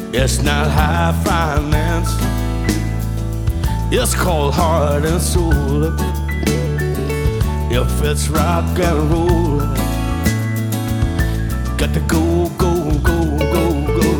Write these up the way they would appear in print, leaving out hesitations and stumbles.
It's not high finance, it's called heart and soul. If it's rock and roll, got to go, go, go, go, go.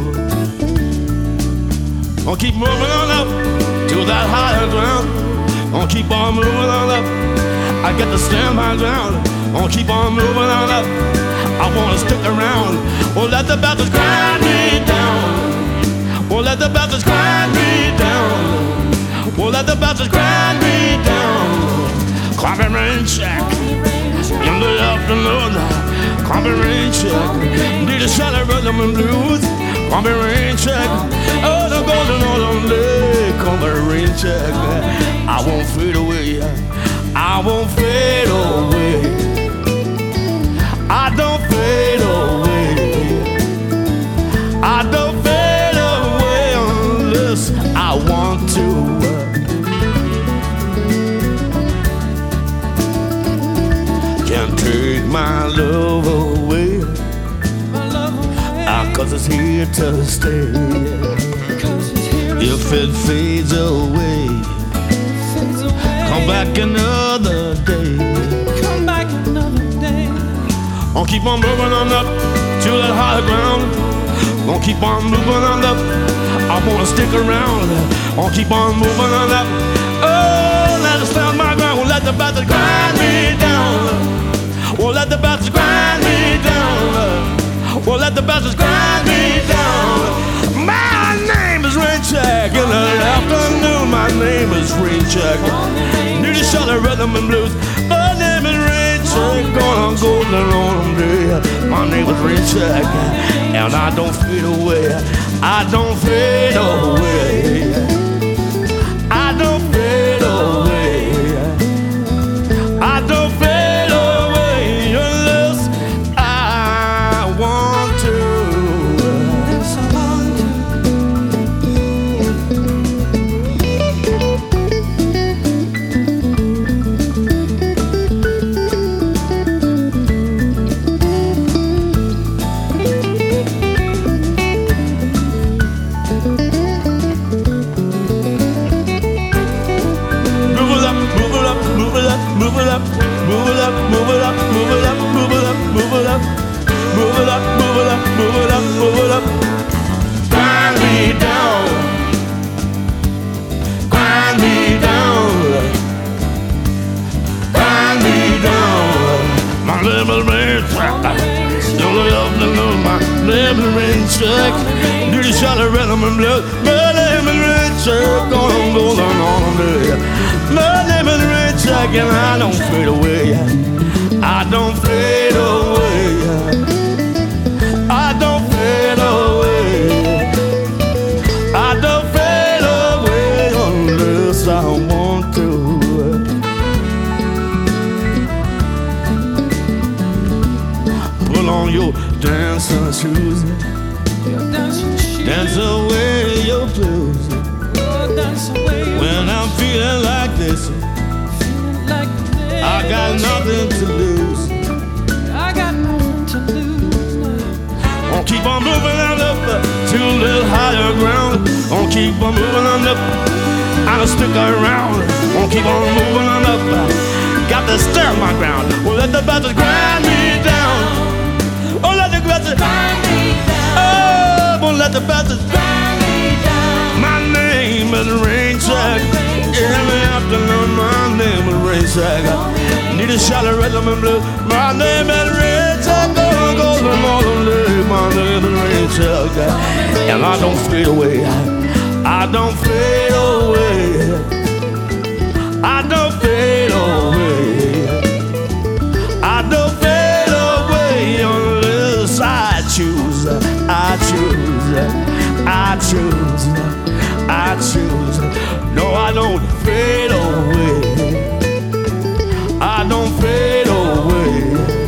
I'll keep moving on up to that higher ground. I'll keep on moving on up. I got to stand my ground. I'll keep on moving on up. I wanna stick around. Won't let the Baptist grind me down. Won't let the Baptist grind me down. Won't let the Baptist grind me down. Climate rain check in the afternoon. Climate rain check. Need a shot of rhythm and blues. Climate rain check. Oh, the golden autumn day. Climate rain check. I won't fade away. I won't fade away. I don't fade away. I don't fade away unless I want to. Can't take my love away, cause it's here to stay. If it fades away, come back another day. I'll keep on moving on up to that higher ground. I'll keep on moving on up. I wanna stick around. I'll keep on moving on up. Oh, let us stand my ground. Won't let the Baptist grind me down. Won't let the Baptist grind me down. Won't let the Baptist grind me down. My name is Rain Check. In the afternoon, my name is Rain Check. Need a shot of rhythm and blues. My name is Rain Check. Gonna go along day. My name is Rain Check, and I don't fade away. I don't fade away. I don't fade away. I don't fade away unless I want to. Move it up, move it up, move it up, move it up, move it up, move it up, move it up, move it up, move it up, move it up. Grind me down, grind me down, grind me down. My name is Rain Check. Don't look up to know my name is Rain Check. Do the shot of rhythm and blues. My name is Rain Check. Gonna go on day. My name is Rain Check, and I don't fade away. I don't fade away. I don't fade away. I don't fade away unless I want to. Put on your dancing shoes. Dance away your blues. When I'm feeling like this, I got nothing to lose. I got nothing to lose now. I'll keep on moving on up to a little higher ground. I'll keep on moving on up. I'll stick around. I'll keep on moving on up. Got to stand my ground. Well, let the Baptist grind me down. Oh, let the Baptist grind me down. Oh, won't let the Baptist grind me down. My name is Rain Check. In the afternoon, my name is Rain Check. Need a shot of rhythm and blues. My name is Rain Check. Gonna go the morning day. My name is Rain Check, and I don't fade away. I don't fade away. I don't fade away. I don't fade away unless I choose. I choose. I choose. I choose. No, I don't fade away. I don't fade away.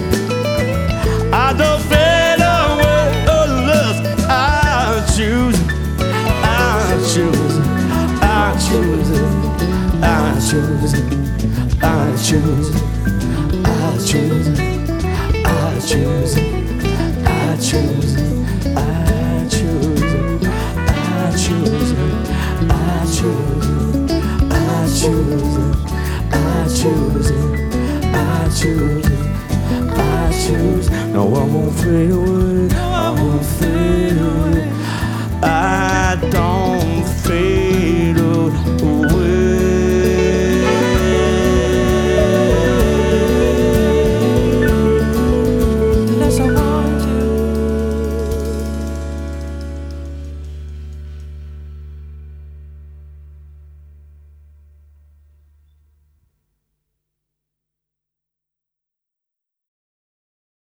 I don't fade away unless I choose. I choose. I choose. I choose. I choose. I choose. I choose. I choose. I choose. choose it, I choose it, I choose it, I choose. No, I won't fade away.